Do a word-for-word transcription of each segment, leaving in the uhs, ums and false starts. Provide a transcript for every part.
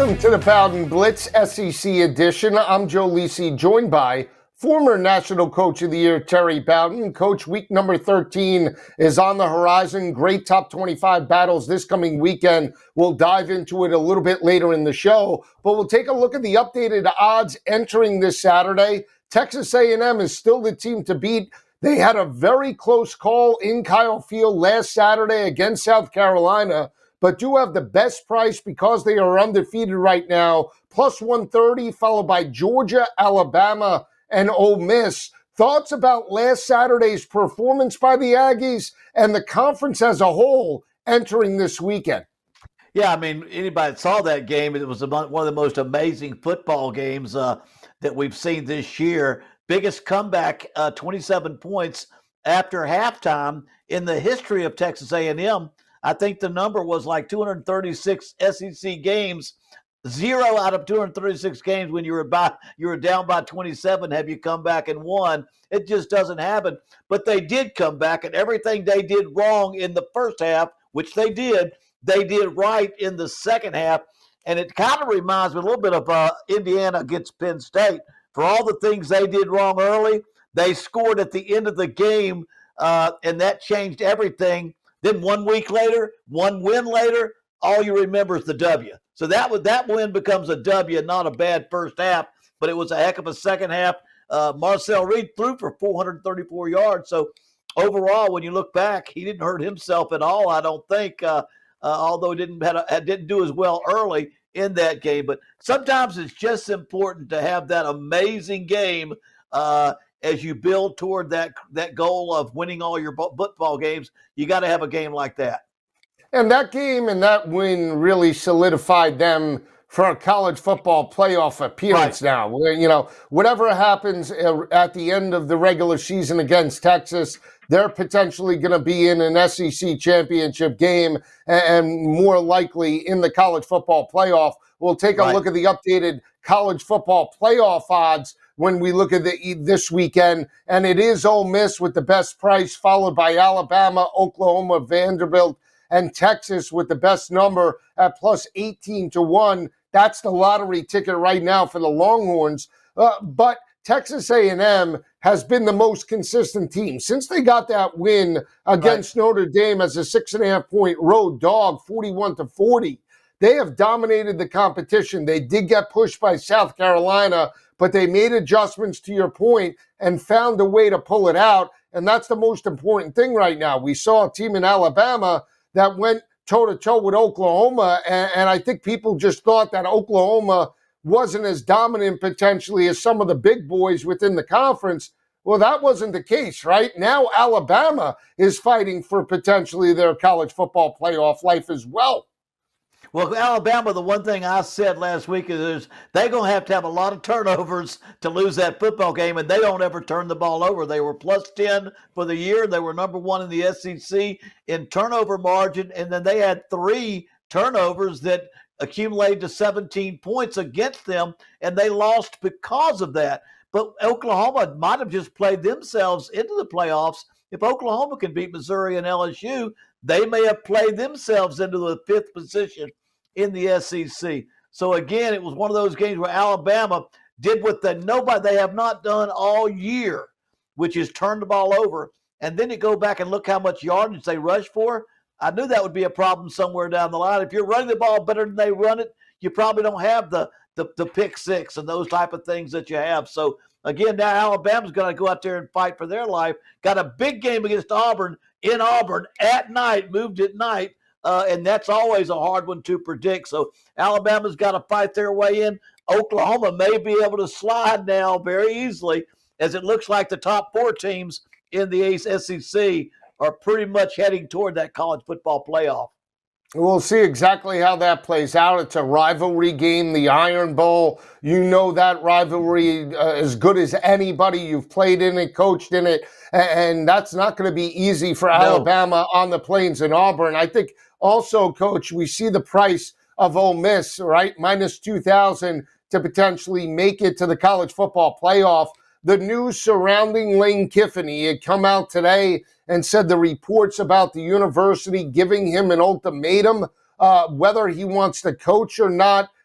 Welcome to the Bowden Blitz S E C edition. I'm Joe Lisi, joined by former National Coach of the Year, Terry Bowden. Coach, week number thirteen is on the horizon. Great top twenty-five battles this coming weekend. We'll dive into it a little bit later in the show, but we'll take a look at the updated odds entering this Saturday. Texas A and M is still the team to beat. They had a very close call in Kyle Field last Saturday against South Carolina, but do have the best price because they are undefeated right now, plus one thirty, followed by Georgia, Alabama, and Ole Miss. Thoughts about last Saturday's performance by the Aggies and the conference as a whole entering this weekend? Yeah, I mean, anybody that saw that game, it was one of the most amazing football games uh, that we've seen this year. Biggest comeback, uh, twenty-seven points after halftime in the history of Texas A and M. I think the number was like two hundred thirty-six S E C games. Zero out of two hundred thirty-six games when you were by, you were down by twenty-seven, have you come back and won. It just doesn't happen. But they did come back, and everything they did wrong in the first half, which they did, they did right in the second half. And it kind of reminds me a little bit of uh, Indiana against Penn State. For all the things they did wrong early, they scored at the end of the game, uh, and that changed everything. Then one week later, one win later, all you remember is the W. So that was, that win becomes a W, not a bad first half, but it was a heck of a second half. Uh, Marcel Reed threw for four hundred thirty-four yards. So overall, when you look back, he didn't hurt himself at all, I don't think, uh, uh, although he didn't, had a, didn't do as well early in that game. But sometimes it's just important to have that amazing game uh, as you build toward that that goal of winning all your football games. You got to have a game like that. And that game and that win really solidified them for a college football playoff appearance right now. You know, whatever happens at the end of the regular season against Texas, they're potentially going to be in an S E C championship game and more likely in the college football playoff. We'll take a right. look at the updated college football playoff odds when we look at the this weekend, and it is Ole Miss with the best price, followed by Alabama, Oklahoma, Vanderbilt, and Texas with the best number at plus eighteen to one. That's the lottery ticket right now for the Longhorns. Uh, but Texas A and M has been the most consistent team. Since they got that win against right. Notre Dame as a six and a half point road dog, forty-one to forty, they have dominated the competition. They did get pushed by South Carolina, but they made adjustments, to your point, and found a way to pull it out. And that's the most important thing right now. We saw a team in Alabama that went toe-to-toe with Oklahoma, and, and I think people just thought that Oklahoma wasn't as dominant potentially as some of the big boys within the conference. Well, that wasn't the case, right? Now Alabama is fighting for potentially their college football playoff life as well. Well, Alabama, the one thing I said last week is they're going to have to have a lot of turnovers to lose that football game, and they don't ever turn the ball over. They were plus ten for the year. They were number one in the S E C in turnover margin, and then they had three turnovers that accumulated to seventeen points against them, and they lost because of that. But Oklahoma might have just played themselves into the playoffs. If Oklahoma can beat Missouri and L S U, they may have played themselves into the fifth position in the S E C. So again, it was one of those games where Alabama did what they nobody they have not done all year, which is turn the ball over. And then you go back and look how much yardage they rushed for. I knew that would be a problem somewhere down the line. If you're running the ball better than they run it, you probably don't have the the, the pick six and those type of things that you have. So again, now Alabama's going to go out there and fight for their life. Got a big game against Auburn in Auburn at night, moved at night. Uh, and that's always a hard one to predict. So Alabama's got to fight their way in. Oklahoma may be able to slide now very easily, as it looks like the top four teams in the S E C are pretty much heading toward that college football playoff. We'll see exactly how that plays out. It's a rivalry game, the Iron Bowl. You know that rivalry uh, as good as anybody. You've played in it, coached in it, and that's not going to be easy for no. Alabama on the Plains in Auburn. I think also, Coach, we see the price of Ole Miss, right? Minus two thousand to potentially make it to the college football playoff. The news surrounding Lane Kiffin had come out today and said the reports about the university giving him an ultimatum, uh, whether he wants to coach or not.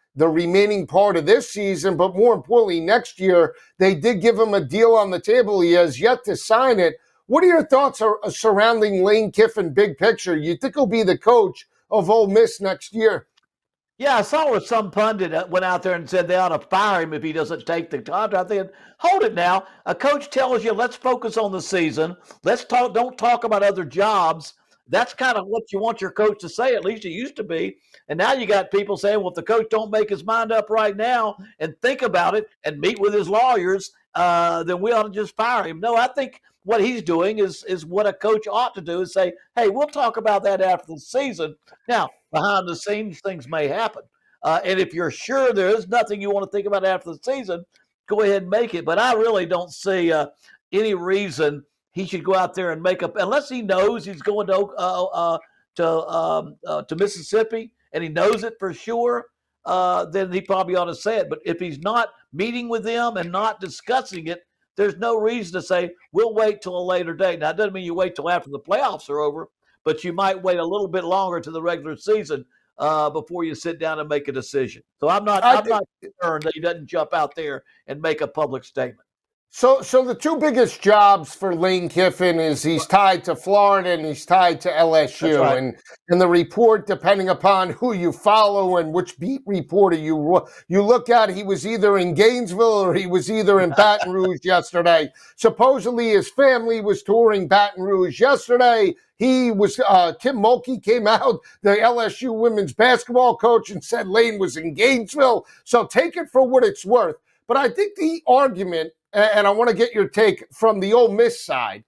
the remaining part of this season, but more importantly, next year. They did give him a deal on the table. He has yet to sign it. What are your thoughts are, uh, surrounding Lane Kiffin, big picture? You think he'll be the coach of Ole Miss next year? Yeah, I saw where some pundit uh, went out there and said they ought to fire him if he doesn't take the contract. I think, hold it now. A coach tells you, let's focus on the season. Let's talk. Don't talk about other jobs. That's kind of what you want your coach to say. At least it used to be. And now you got people saying, well, if the coach don't make his mind up right now and think about it and meet with his lawyers, uh, then we ought to just fire him. No, I think what he's doing is is what a coach ought to do, is say, hey, we'll talk about that after the season. Now, behind the scenes, things may happen. Uh, and if you're sure there is nothing you want to think about after the season, go ahead and make it. But I really don't see uh, any reason he should go out there and make up, unless he knows he's going to uh, uh, to um, uh, to Mississippi and he knows it for sure, uh, then he probably ought to say it. But if he's not meeting with them and not discussing it, there's no reason to say, we'll wait till a later date. Now, it doesn't mean you wait till after the playoffs are over, but you might wait a little bit longer to the regular season uh, before you sit down and make a decision. So I'm not I I'm think- not concerned that he doesn't jump out there and make a public statement. So, so the two biggest jobs for Lane Kiffin is he's tied to Florida and he's tied to L S U. That's right. And and the report, depending upon who you follow and which beat reporter you you look at, he was either in Gainesville or he was either in Baton Rouge yesterday. Supposedly his family was touring Baton Rouge yesterday. He was uh, Tim Mulkey came out, the L S U women's basketball coach, and said Lane was in Gainesville. So take it for what it's worth. But I think the argument, and I want to get your take from the Ole Miss side,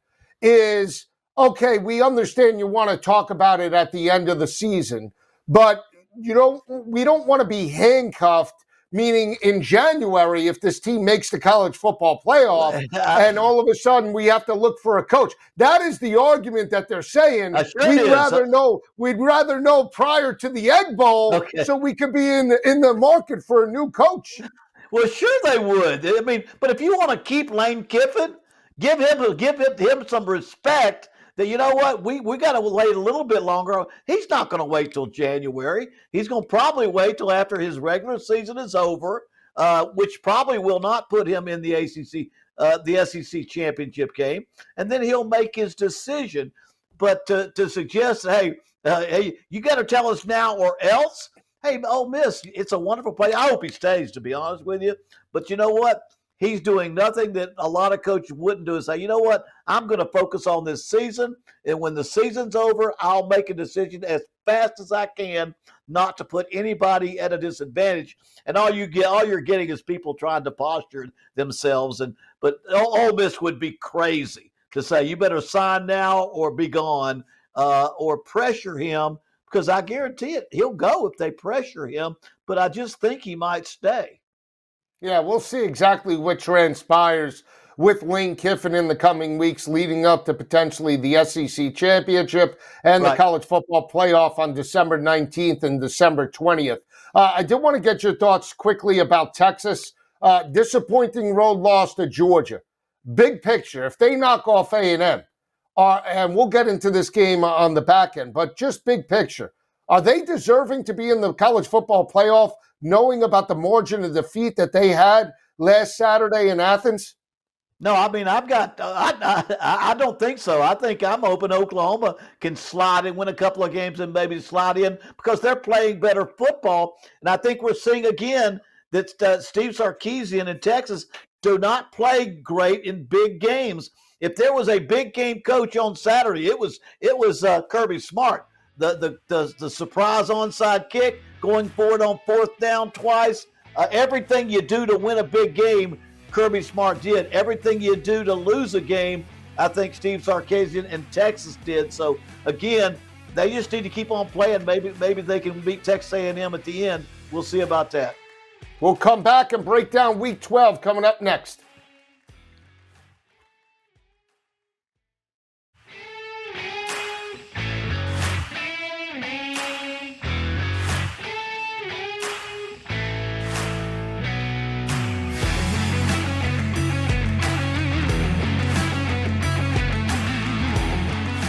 is, okay, we understand you want to talk about it at the end of the season, but you don't, we don't want to be handcuffed, meaning in January, if this team makes the college football playoff, and all of a sudden we have to look for a coach. That is the argument that they're saying. Uh, sure we'd it is. rather know, we'd rather know prior to the Egg Bowl, Okay. so we could be in the, in the market for a new coach. Well, sure they would. I mean, but if you want to keep Lane Kiffin, give him give him, him some respect. That, you know what, we we got to wait a little bit longer. He's not going to wait till January. He's going to probably wait till after his regular season is over, uh, which probably will not put him in the A C C, uh, the S E C championship game, and then he'll make his decision. But to to suggest, hey, uh, hey, you got to tell us now or else. Hey, Ole Miss, it's a wonderful play. I hope he stays, to be honest with you. But you know what? He's doing nothing that a lot of coaches wouldn't do, is say, you know what? I'm going to focus on this season. And when the season's over, I'll make a decision as fast as I can not to put anybody at a disadvantage. And all you get, all you're getting is people trying to posture themselves. And but Ole Miss would be crazy to say, you better sign now or be gone, uh, or pressure him. Because I guarantee it, he'll go if they pressure him, but I just think he might stay. Yeah, we'll see exactly what transpires with Lane Kiffin in the coming weeks leading up to potentially the S E C championship and Right. the college football playoff on December nineteenth and December twentieth. Uh, I did want to get your thoughts quickly about Texas. Uh, disappointing road loss to Georgia. Big picture, if they knock off A and M, Uh, and we'll get into this game on the back end, but just big picture. Are they deserving to be in the college football playoff, knowing about the margin of defeat that they had last Saturday in Athens? No, I mean, I've got, uh, I, I, I don't think so. I think I'm hoping Oklahoma can slide and win a couple of games and maybe slide in because they're playing better football. And I think we're seeing again that uh, Steve Sarkisian in Texas do not play great in big games. If there was a big game coach on Saturday, it was it was uh, Kirby Smart. The, the the the surprise onside kick, going forward on fourth down twice. Uh, everything you do to win a big game, Kirby Smart did. Everything you do to lose a game, I think Steve Sarkisian and Texas did. So again, they just need to keep on playing. Maybe maybe they can beat Texas A and M at the end. We'll see about that. We'll come back and break down week twelve coming up next.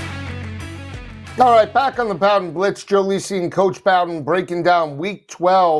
All right, back on the Bowden Blitz. Joe Lisi and Coach Bowden breaking down week twelve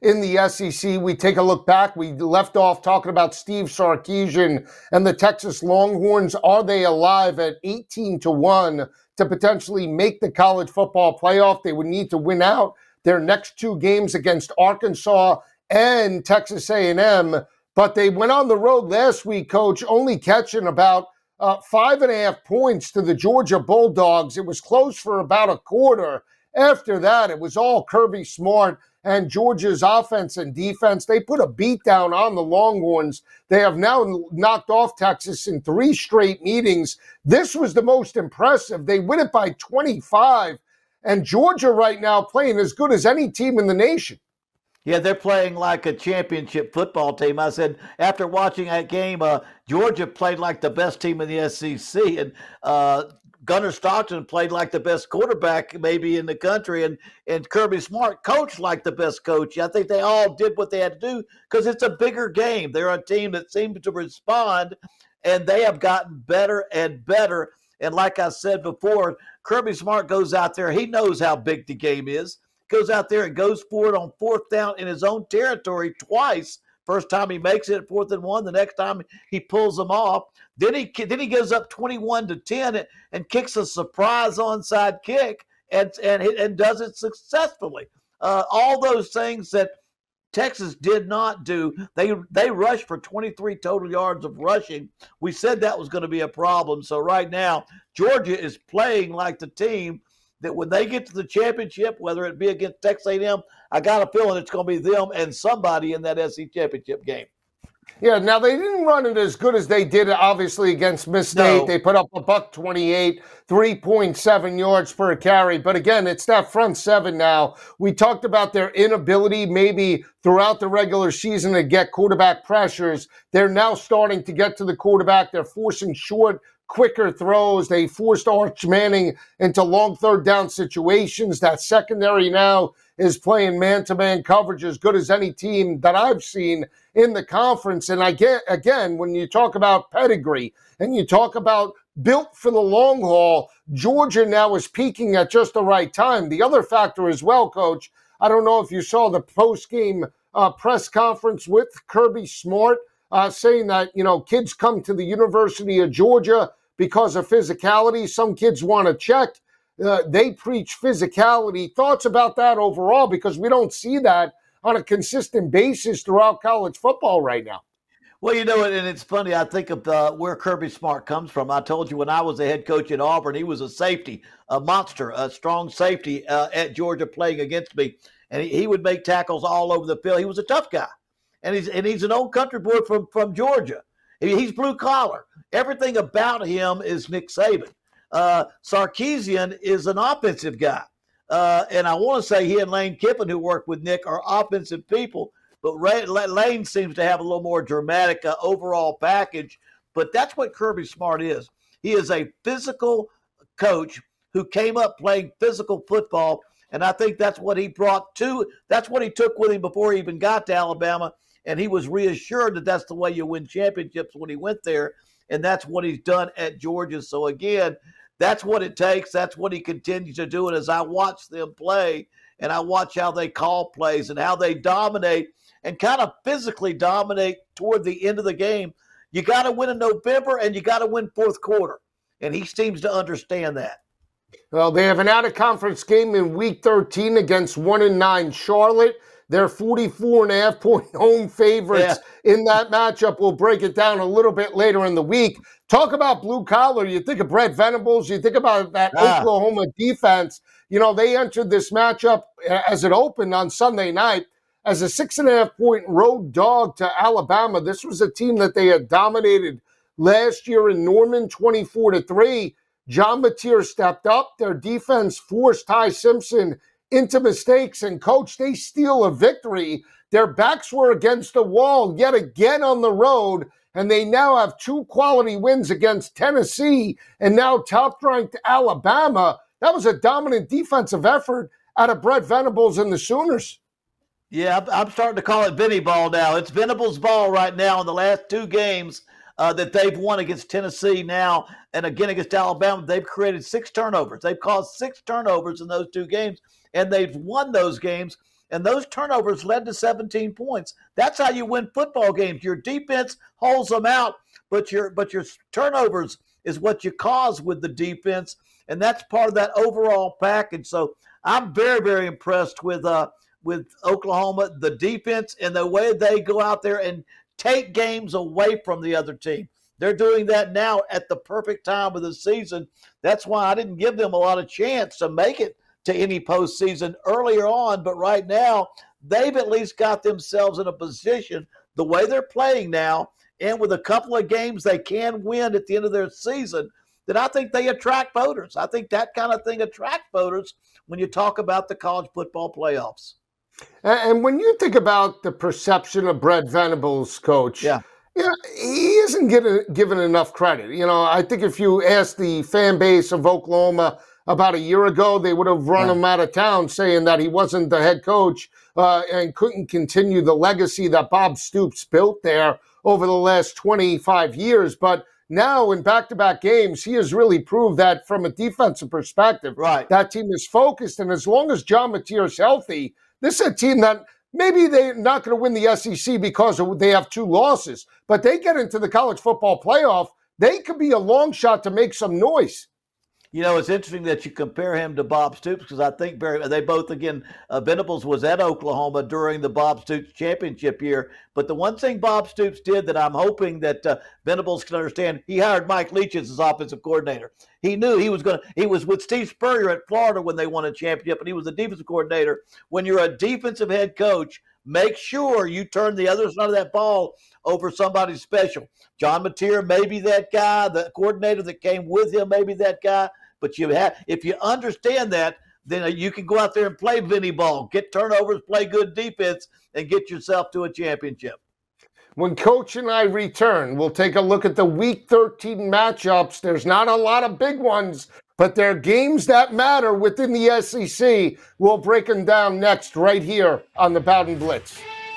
in the S E C. We take a look back. We left off talking about Steve Sarkisian and the Texas Longhorns. Are they alive at eighteen to one to potentially make the college football playoff? They would need to win out their next two games against Arkansas and Texas A and M. But they went on the road last week, Coach, only catching about uh, five and a half points to the Georgia Bulldogs. It was close for about a quarter. After that, it was all Kirby Smart and Georgia's offense and defense. They put a beat down on the Longhorns. They have now knocked off Texas in three straight meetings. This was the most impressive. They win it by twenty-five. And Georgia right now playing as good as any team in the nation. Yeah, they're playing like a championship football team. I said, after watching that game, uh, Georgia played like the best team in the S E C. And uh, Gunnar Stockton played like the best quarterback maybe in the country. And, and Kirby Smart coached like the best coach. I think they all did what they had to do because it's a bigger game. They're a team that seems to respond, and they have gotten better and better. And like I said before, Kirby Smart goes out there. He knows how big the game is. Goes out there and goes for it on fourth down in his own territory twice. First time he makes it at fourth and one. The next time he pulls them off. Then he then he goes up twenty-one to ten and, and kicks a surprise onside kick and and and does it successfully. Uh, all those things that Texas did not do. They they rushed for twenty-three total yards of rushing. We said that was going to be a problem. So right now, Georgia is playing like the team that when they get to the championship, whether it be against Texas A and M, I got a feeling it's going to be them and somebody in that S E C championship game. Yeah, now they didn't run it as good as they did, obviously, against Miss State. No. They put up a buck twenty-eight, three point seven yards per carry. But again, it's that front seven now. We talked about their inability maybe throughout the regular season to get quarterback pressures. They're now starting to get to the quarterback. They're forcing short, quicker throws. They forced Arch Manning into long third down situations. That secondary now is playing man-to-man coverage as good as any team that I've seen in the conference. And I get, again, when you talk about pedigree and you talk about built for the long haul, Georgia now is peaking at just the right time. The other factor as well, Coach, I don't know if you saw the post-game uh, press conference with Kirby Smart uh, saying that, you know, kids come to the University of Georgia because of physicality. Some kids want to check. Uh, they preach physicality. Thoughts about that overall? Because we don't see that on a consistent basis throughout college football right now. Well, you know, and it's funny. I think of the, where Kirby Smart comes from. I told you when I was a head coach at Auburn, he was a safety, a monster, a strong safety uh, at Georgia playing against me. And he, he would make tackles all over the field. He was a tough guy. And he's and he's an old country boy from, from Georgia. He's blue collar. Everything about him is Nick Saban. Uh, Sarkisian is an offensive guy. Uh, and I want to say he and Lane Kiffin, who work with Nick, are offensive people. But Ray, Lane seems to have a little more dramatic uh, overall package. But that's what Kirby Smart is. He is a physical coach who came up playing physical football. And I think that's what he brought to, that's what he took with him before he even got to Alabama. And he was reassured that that's the way you win championships when he went there. And that's what he's done at Georgia. So, again, that's what it takes. That's what he continues to do. And as I watch them play and I watch how they call plays and how they dominate and kind of physically dominate toward the end of the game, you got to win in November and you got to win fourth quarter. And he seems to understand that. Well, they have an out-of-conference game in Week thirteen against one and nine Charlotte. They're forty-four and a half point home favorites yeah. in that matchup. We'll break it down a little bit later in the week. Talk about blue collar. You think of Brett Venables. You think about that ah. Oklahoma defense. You know, they entered this matchup as it opened on Sunday night as a six and a half point road dog to Alabama. This was a team that they had dominated last year in Norman, twenty-four to three. John Mateer stepped up. Their defense forced Ty Simpson into mistakes, and coach, they steal a victory. Their backs were against the wall yet again on the road, and they now have two quality wins against Tennessee and now top-ranked Alabama. That was a dominant defensive effort out of Brett Venables and the Sooners. Yeah, I'm starting to call it Benny ball now. It's Venables ball right now in the last two games uh, that they've won against Tennessee now and again against Alabama. They've created six turnovers. They've caused six turnovers in those two games. And they've won those games. and those turnovers led to seventeen points. That's how you win football games. Your defense holds them out, but your but your turnovers is what you cause with the defense, and that's part of that overall package. So I'm very, very impressed with uh, with Oklahoma, the defense, and the way they go out there and take games away from the other team. They're doing that now at the perfect time of the season. That's why I didn't give them a lot of chance to make it to any postseason earlier on. But right now, they've at least got themselves in a position, the way they're playing now, and with a couple of games they can win at the end of their season, that I think they attract voters. I think that kind of thing attracts voters when you talk about the college football playoffs. And when you think about the perception of Brent Venables, Coach, yeah. Yeah, he isn't given, given enough credit. You know, I think if you asked the fan base of Oklahoma about a year ago, they would have run right. him out of town saying that he wasn't the head coach uh, and couldn't continue the legacy that Bob Stoops built there over the last twenty-five years. But now in back-to-back games, he has really proved that from a defensive perspective, right. that team is focused. And as long as John Mateer is healthy, this is a team that maybe they're not going to win the S E C because they have two losses, but they get into the college football playoff, they could be a long shot to make some noise. You know, it's interesting that you compare him to Bob Stoops because I think Barry, they both, again, uh, Venables was at Oklahoma during the Bob Stoops championship year. But the one thing Bob Stoops did that I'm hoping that uh, Venables can understand, he hired Mike Leach as his offensive coordinator. He knew he was going to, he was with Steve Spurrier at Florida when they won a championship, and he was the defensive coordinator. When you're a defensive head coach, make sure you turn the other side of that ball over somebody special. John Mateer may be that guy. The coordinator that came with him may be that guy. But you have, if you understand that, then you can go out there and play Vinny ball, get turnovers, play good defense, and get yourself to a championship. When Coach and I return, we'll take a look at the Week thirteen matchups. There's not a lot of big ones, but they're games that matter within the S E C. We'll break them down next right here on the Bowden Blitz.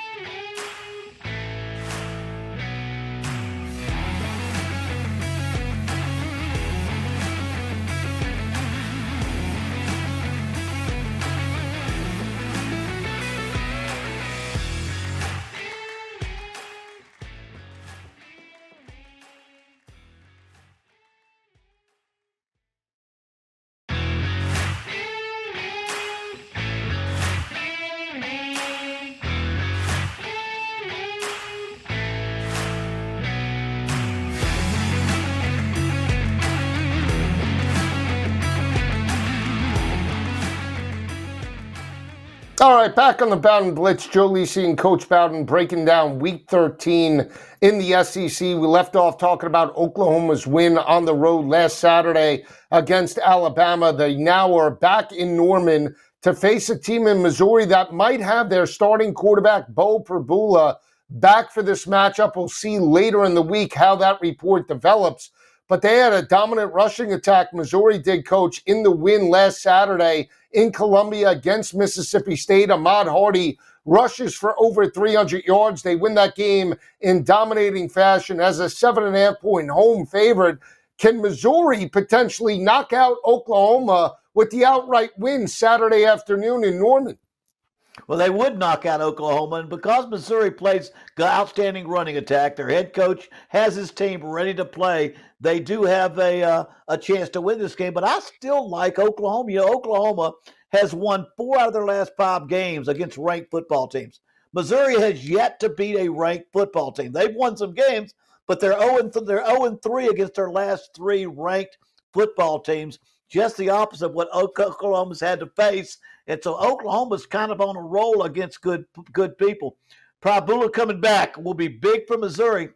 All right, back on the Bowden Blitz, Joe Lisi and Coach Bowden breaking down Week thirteen in the S E C. We left off talking about Oklahoma's win on the road last Saturday against Alabama. They now are back in Norman to face a team in Missouri that might have their starting quarterback, Bo Perbula, back for this matchup. We'll see later in the week how that report develops. But they had a dominant rushing attack, Missouri did, Coach, in the win last Saturday in Columbia against Mississippi State. Ahmad Hardy rushes for over three hundred yards. They win that game in dominating fashion as a seven and a half point home favorite. Can Missouri potentially knock out Oklahoma with the outright win Saturday afternoon in Norman? Well, they would knock out Oklahoma, and because Missouri plays outstanding running attack, their head coach has his team ready to play. They do have a uh, a chance to win this game, but I still like Oklahoma. You know, Oklahoma has won four out of their last five games against ranked football teams. Missouri has yet to beat a ranked football team. They've won some games, but they're oh and th- they're oh and three against their last three ranked football teams. Just the opposite of what Oklahoma's had to face. And so Oklahoma's kind of on a roll against good good people. Perbula coming back will be big for Missouri.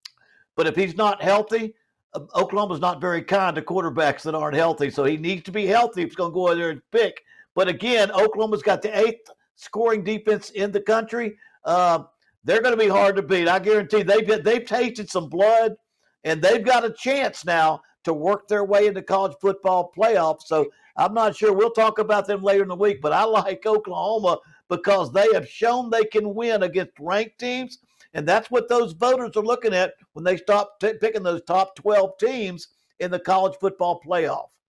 But if he's not healthy, Oklahoma's not very kind to quarterbacks that aren't healthy. So he needs to be healthy if he's going to go in there and pick. But again, Oklahoma's got the eighth scoring defense in the country. Uh, they're going to be hard to beat. I guarantee they've, they've tasted some blood, and they've got a chance now to work their way into college football playoffs. So I'm not sure. We'll talk about them later in the week, but I like Oklahoma because they have shown they can win against ranked teams, and that's what those voters are looking at when they stop t- picking those top twelve teams in the college football playoff.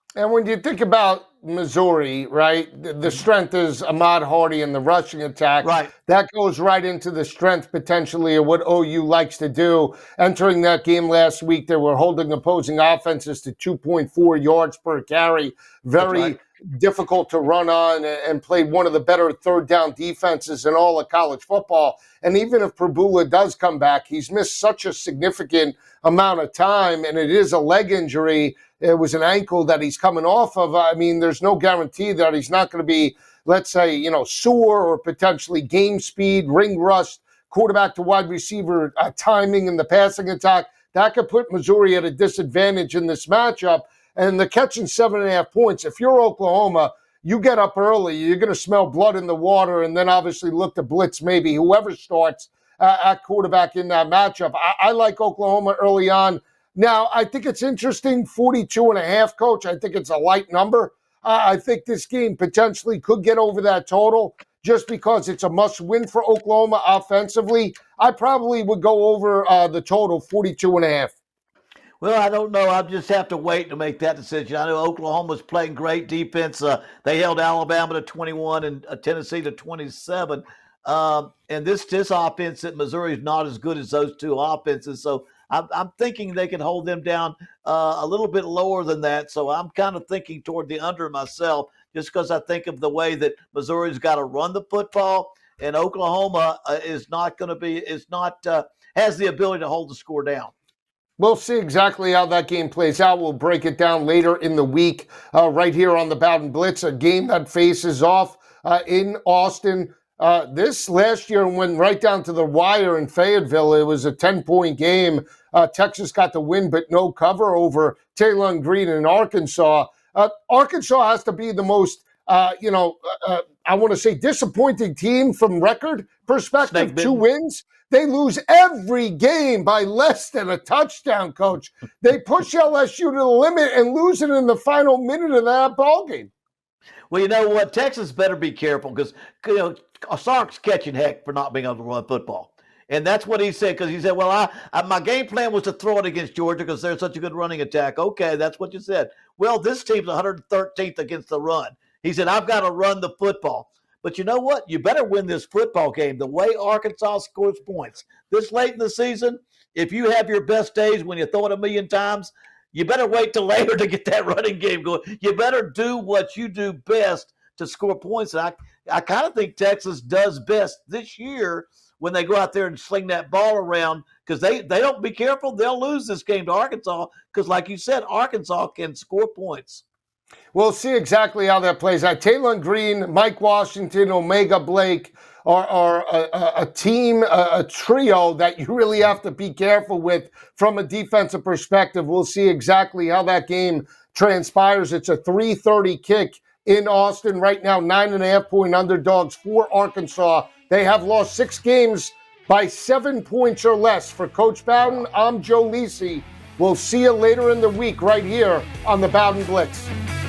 And when you think about Missouri, right, the, the strength is Ahmad Hardy in the rushing attack. Right. That goes right into the strength potentially of what O U likes to do. Entering that game last week, they were holding opposing offenses to two point four yards per carry. Very right. difficult to run on, and played one of the better third down defenses in all of college football. And even if Pribula does come back, he's missed such a significant amount of time, and it is a leg injury. It was an ankle that he's coming off of. I mean, there's no guarantee that he's not going to be, let's say, you know, sore or potentially game speed, ring rust, quarterback to wide receiver uh, timing in the passing attack. That could put Missouri at a disadvantage in this matchup. And the catching seven and a half points, if you're Oklahoma, you get up early, you're going to smell blood in the water, and then obviously look to blitz maybe whoever starts uh, at quarterback in that matchup. I, I like Oklahoma early on. Now, I think it's interesting, forty-two and a half, Coach. I think it's a light number. Uh, I think this game potentially could get over that total just because it's a must-win for Oklahoma offensively. I probably would go over uh, the total, forty-two and a half. Well, I don't know. I'll just have to wait to make that decision. I know Oklahoma's playing great defense. Uh, they held Alabama to twenty-one and uh, Tennessee to twenty-seven. Um, and this this offense at Missouri is not as good as those two offenses. So I'm, I'm thinking they can hold them down uh, a little bit lower than that. So I'm kind of thinking toward the under myself, just because I think of the way that Missouri's got to run the football, and Oklahoma uh, is not going to be is not uh, has the ability to hold the score down. We'll see exactly how that game plays out. We'll break it down later in the week uh, right here on the Bowden Blitz, a game that faces off uh, in Austin. Uh, this last year went right down to the wire in Fayetteville. It was a ten-point game. Uh, Texas got the win, but no cover over Taylor and Green in Arkansas. Uh, Arkansas has to be the most, uh, you know, uh, I want to say disappointing team from record perspective. Two wins. They lose every game by less than a touchdown, Coach. They push L S U to the limit and lose it in the final minute of that ball game. Well, you know what? Texas better be careful because, you know, Sark's catching heck for not being able to run football. And that's what he said, because he said, well, I, I my game plan was to throw it against Georgia because they're such a good running attack. Okay, that's what you said. Well, this team's one hundred thirteenth against the run. He said, I've got to run the football. But you know what? You better win this football game. The way Arkansas scores points this late in the season, if you have your best days when you throw it a million times, you better wait till later to get that running game going. You better do what you do best to score points. And I, I kind of think Texas does best this year when they go out there and sling that ball around, because they, they don't be careful, they'll lose this game to Arkansas because, like you said, Arkansas can score points. We'll see exactly how that plays out. Taylor Green, Mike Washington, Omega Blake are, are a, a team, a, a trio that you really have to be careful with from a defensive perspective. We'll see exactly how that game transpires. It's a three thirty kick in Austin right now, nine and a half point underdogs for Arkansas. They have lost six games by seven points or less. For Coach Bowden, I'm Joe Lisi. We'll see you later in the week right here on the Bowden Blitz.